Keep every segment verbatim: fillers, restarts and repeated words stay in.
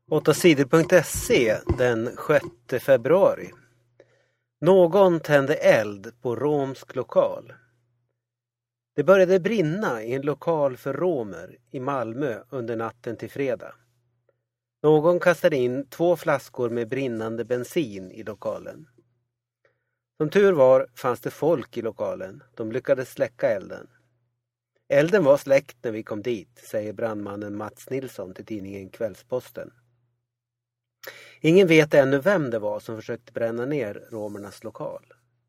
åtta sidor punkt se den sjätte februari. Någon tände eld på romsk lokal. Det började brinna i en lokal för romer i Malmö under natten till fredag. Någon kastade in två flaskor med brinnande bensin i lokalen. Som tur var fanns det folk i lokalen. De lyckades släcka elden. Elden var släckt när vi kom dit, säger brandmannen Mats Nilsson till tidningen Kvällsposten. Ingen vet ännu vem det var som försökte bränna ner romernas lokal.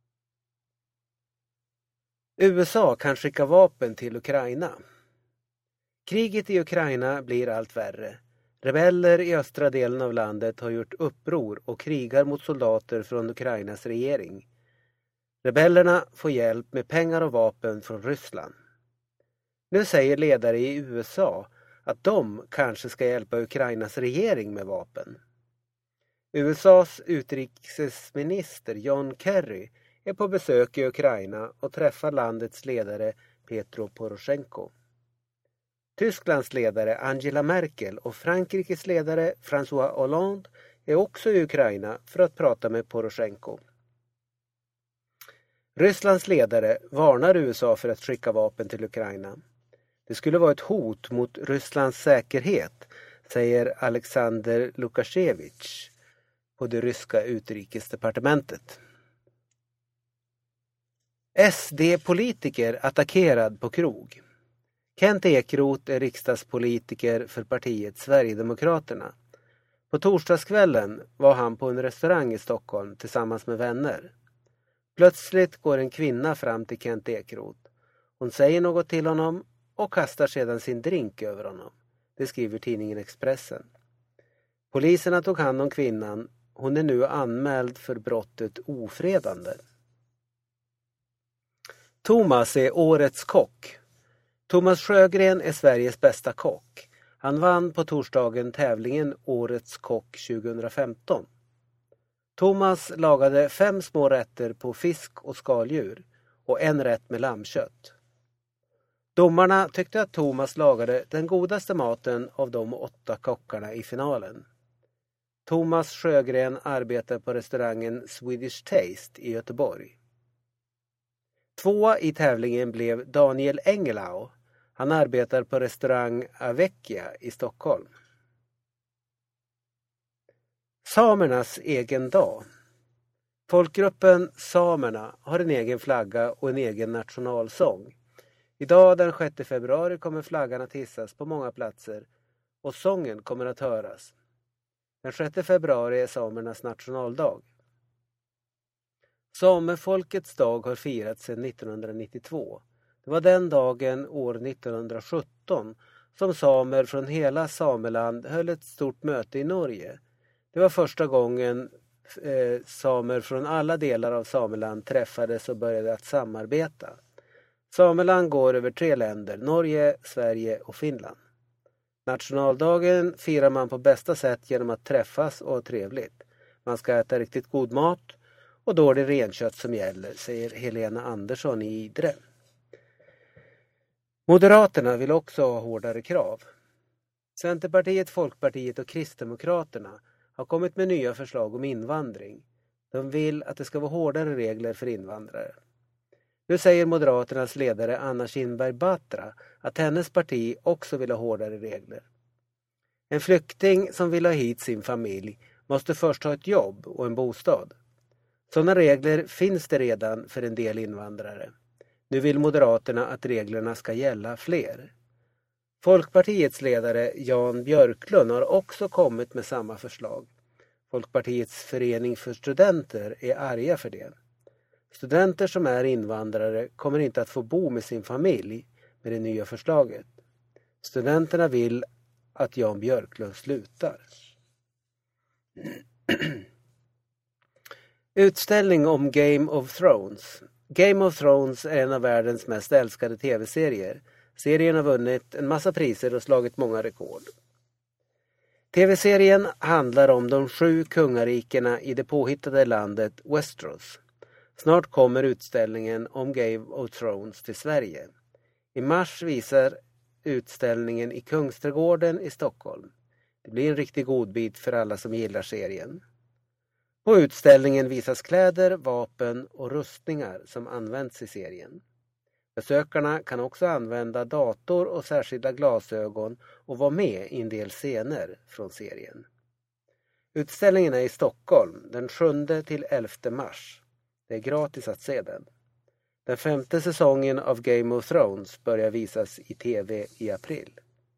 U S A kan skicka vapen till Ukraina. Kriget i Ukraina blir allt värre. Rebeller i östra delen av landet har gjort uppror och krigar mot soldater från Ukrainas regering. Rebellerna får hjälp med pengar och vapen från Ryssland. Nu säger ledare i U S A att de kanske ska hjälpa Ukrainas regering med vapen. U S A:s utrikesminister John Kerry är på besök i Ukraina och träffar landets ledare Petro Poroshenko. Tysklands ledare Angela Merkel och Frankrikes ledare François Hollande är också i Ukraina för att prata med Poroshenko. Rysslands ledare varnar U S A för att skicka vapen till Ukraina. Det skulle vara ett hot mot Rysslands säkerhet, säger Alexander Lukashevich på det ryska utrikesdepartementet. S D-politiker attackerad på krog. Kent Ekeroth är riksdagspolitiker för partiet Sverigedemokraterna. På torsdagskvällen var han på en restaurang i Stockholm tillsammans med vänner. Plötsligt går en kvinna fram till Kent Ekeroth. Hon säger något till honom och kastar sedan sin drink över honom. Det skriver tidningen Expressen. Poliserna tog hand om kvinnan. Hon är nu anmäld för brottet ofredande. Thomas är årets kock. Thomas Sjögren är Sveriges bästa kock. Han vann på torsdagen tävlingen Årets kock tjugohundrafemton. Thomas lagade fem små rätter på fisk och skaldjur och en rätt med lammkött. Domarna tyckte att Thomas lagade den godaste maten av de åtta kockarna i finalen. Thomas Sjögren arbetar på restaurangen Swedish Taste i Göteborg. Tvåa i tävlingen blev Daniel Engelau. Han arbetar på restaurang Avecchia i Stockholm. Samernas egen dag. Folkgruppen samerna har en egen flagga och en egen nationalsång. Idag den sjätte februari kommer flaggan att hissas på många platser och sången kommer att höras. Den sjätte februari är samernas nationaldag. Samefolkets dag har firats sedan nittonhundranittiotvå. Det var den dagen år nittonhundrasjutton som samer från hela Sameland höll ett stort möte i Norge. Det var första gången eh, samer från alla delar av Sameland träffades och började att samarbeta. Sameland går över tre länder, Norge, Sverige och Finland. Nationaldagen firar man på bästa sätt genom att träffas och ha trevligt. Man ska äta riktigt god mat och då är det renkött som gäller, säger Helena Andersson i Idre. Moderaterna vill också ha hårdare krav. Centerpartiet, Folkpartiet och Kristdemokraterna har kommit med nya förslag om invandring. De vill att det ska vara hårdare regler för invandrare. Nu säger Moderaternas ledare Anna Kinberg Batra att hennes parti också vill ha hårdare regler. En flykting som vill ha hit sin familj måste först ha ett jobb och en bostad. Sådana regler finns det redan för en del invandrare. Nu vill Moderaterna att reglerna ska gälla fler. Folkpartiets ledare Jan Björklund har också kommit med samma förslag. Folkpartiets förening för studenter är arga för det. Studenter som är invandrare kommer inte att få bo med sin familj med det nya förslaget. Studenterna vill att Jan Björklund slutar. Utställning om Game of Thrones. Game of Thrones är en av världens mest älskade tv-serier. Serien har vunnit en massa priser och slagit många rekord. Tv-serien handlar om de sju kungarikena i det påhittade landet Westeros. Snart kommer utställningen om Game of Thrones till Sverige. I mars visar utställningen i Kungsträdgården i Stockholm. Det blir en riktig godbit för alla som gillar serien. På utställningen visas kläder, vapen och rustningar som används i serien. Besökarna kan också använda dator och särskilda glasögon och vara med i en del scener från serien. Utställningen är i Stockholm den sjunde till elfte mars. Det är gratis att se den. Den femte säsongen av Game of Thrones börjar visas i tv i april.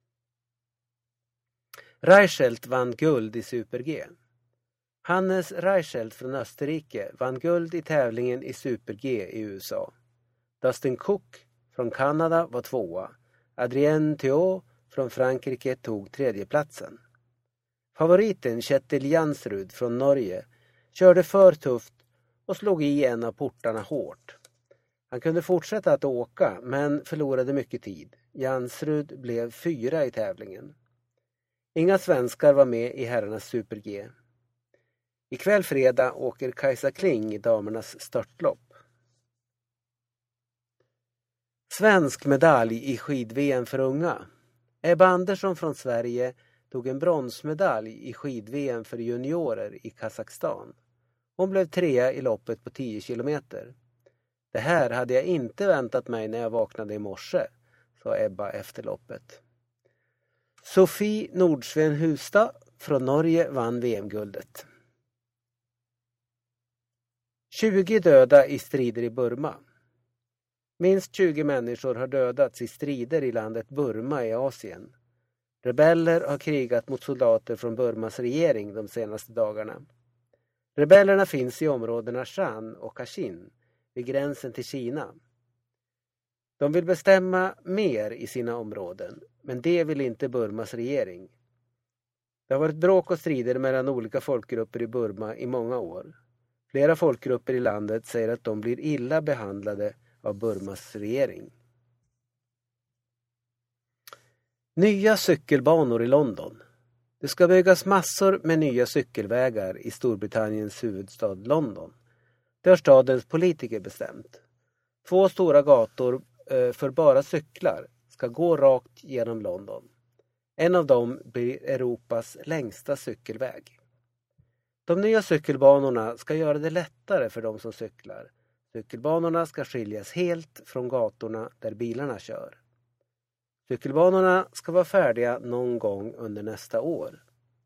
Reichelt vann guld i Super-G. Hannes Reichelt från Österrike vann guld i tävlingen i Super-G i U S A. Dustin Cook från Kanada var tvåa. Adrien Thiault från Frankrike tog tredjeplatsen. Favoriten Kjetil Jansrud från Norge körde för tufft och slog i en av portarna hårt. Han kunde fortsätta att åka men förlorade mycket tid. Jansrud blev fyra i tävlingen. Inga svenskar var med i herrarnas Super-G. Ikväll fredag åker Kajsa Kling i damernas störtlopp. Svensk medalj i skid-V M för unga. Ebba Andersson från Sverige tog en bronsmedalj i skid-V M för juniorer i Kazakstan. Hon blev trea i loppet på tio kilometer. Det här hade jag inte väntat mig när jag vaknade i morse, sa Ebba efter loppet. Sofie Nordsven Hustad från Norge vann V M-guldet. tjugo döda i strider i Burma. Minst tjugo människor har dödats i strider i landet Burma i Asien. Rebeller har krigat mot soldater från Burmas regering de senaste dagarna. Rebellerna finns i områdena Shan och Kachin vid gränsen till Kina. De vill bestämma mer i sina områden, men det vill inte Burmas regering. Det har varit bråk och strider mellan olika folkgrupper i Burma i många år. Flera folkgrupper i landet säger att de blir illa behandlade av Burmas regering. Nya cykelbanor i London. Det ska byggas massor med nya cykelvägar i Storbritanniens huvudstad London. Det har stadens politiker bestämt. Två stora gator för bara cyklar ska gå rakt genom London. En av dem blir Europas längsta cykelväg. De nya cykelbanorna ska göra det lättare för de som cyklar. Cykelbanorna ska skiljas helt från gatorna där bilarna kör. Cykelbanorna ska vara färdiga någon gång under nästa år.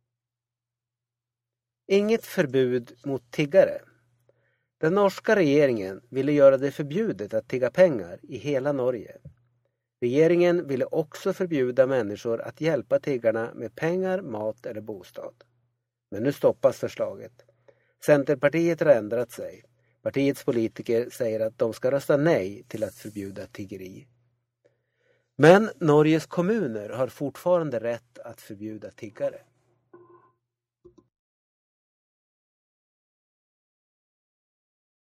Inget förbud mot tiggare. Den norska regeringen ville göra det förbjudet att tigga pengar i hela Norge. Regeringen ville också förbjuda människor att hjälpa tiggarna med pengar, mat eller bostad. Men nu stoppas förslaget. Centerpartiet har ändrat sig. Partiets politiker säger att de ska rösta nej till att förbjuda tiggeri. Men Norges kommuner har fortfarande rätt att förbjuda tiggare.